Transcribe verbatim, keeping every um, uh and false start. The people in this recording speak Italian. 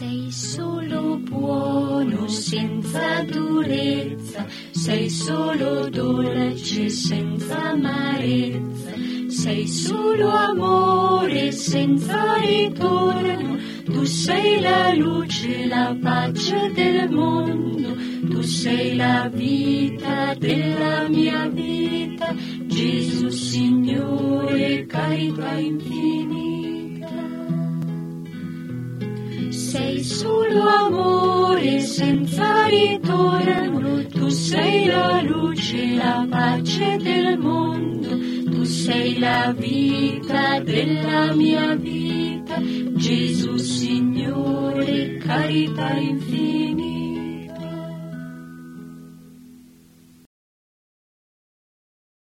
Sei solo buono, senza durezza, sei solo dolce, senza amarezza, sei solo amore, senza ritorno, tu sei la luce, la pace del mondo, tu sei la vita della mia vita, Gesù Signore, carità infinita. Sei solo amore, senza ritorno, tu sei la luce, la pace del mondo, tu sei la vita della mia vita, Gesù Signore, carità infinita.